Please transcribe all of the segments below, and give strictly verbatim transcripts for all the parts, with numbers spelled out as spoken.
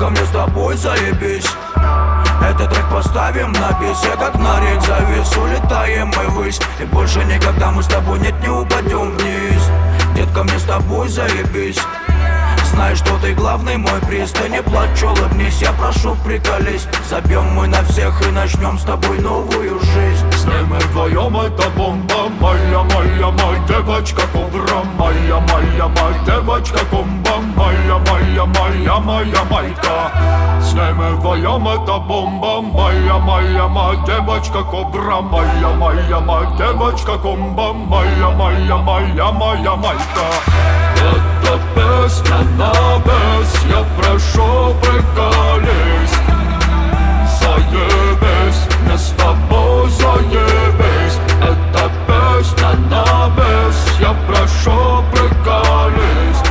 Детка, мне с тобой заебись. Этот трек поставим на бис. Я как на рейд завис, улетаем мы ввысь. И больше никогда мы с тобой нет, не упадем вниз. Детка, мне с тобой заебись. Знаешь, что ты главный мой приз. Ты не плачь, улыбнись, я прошу, приколись. Забьем мы на всех и начнем с тобой новую жизнь. С ним мы вдвоем, это бомба. Моя, моя, моя девочка кобра. Моя, моя, моя девочка комба. Моя, моя, моя, моя майка. С ним мы вдвоем, это бомба. Моя, моя, моя девочка кобра. Моя, моя, моя девочка комба. Моя, моя, моя, моя майка. Это песня на бес, я прошу, приколись. Заебись, мне с тобой заебись. Это песня на бес, я прошу, приколись.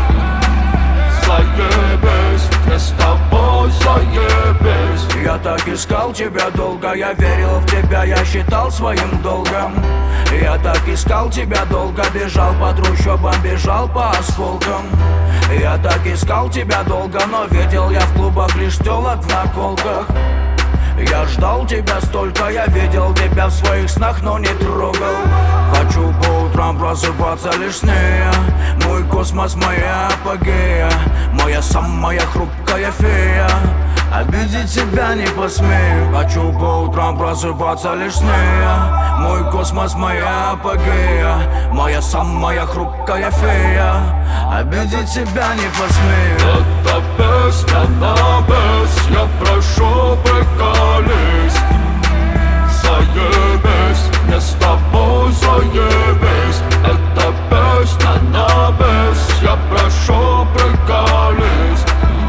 Заебись, мне с тобой заебись. Я так искал тебя долго, я верил в тебя, я считал своим долгом. Я так искал тебя долго, бежал по трущобам, бежал по осколкам. Я так искал тебя долго, но видел я в клубах лишь телок в наколках. Я ждал тебя столько, я видел тебя в своих снах, но не трогал. Хочу по утрам просыпаться лишь сне. Мой космос, моя апогея, моя самая хрупкая фея. Обидеть тебя не посмею. Хочу по утрам просыпаться лишь сне. Мой космос, моя апогея, моя самая хрупкая фея. Обидеть тебя не посмею. Это песня на бес, я прошу, приколись. Заебись, мне с тобой заебись. Это песня на бес, я прошу, приколись.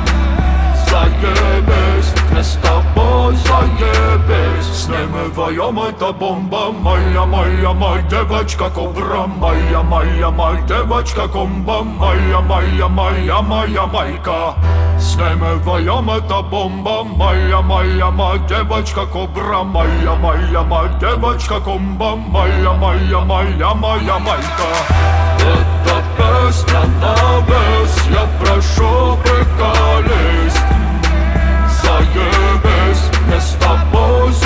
Заебись, мне с тобой заебись. С ним мы вдвоем, это бомба. Моя, моя, моя девочка кобра. Моя, моя, моя девочка комба. Моя, моя, моя, моя майка. С ним мы вдвоем, это бомба. Моя, моя, моя девочка кобра. Моя, моя, моя девочка комба. Моя, моя, моя, моя майка. Это песня на бес, я прошу, приколись. Заебись, мне с тобой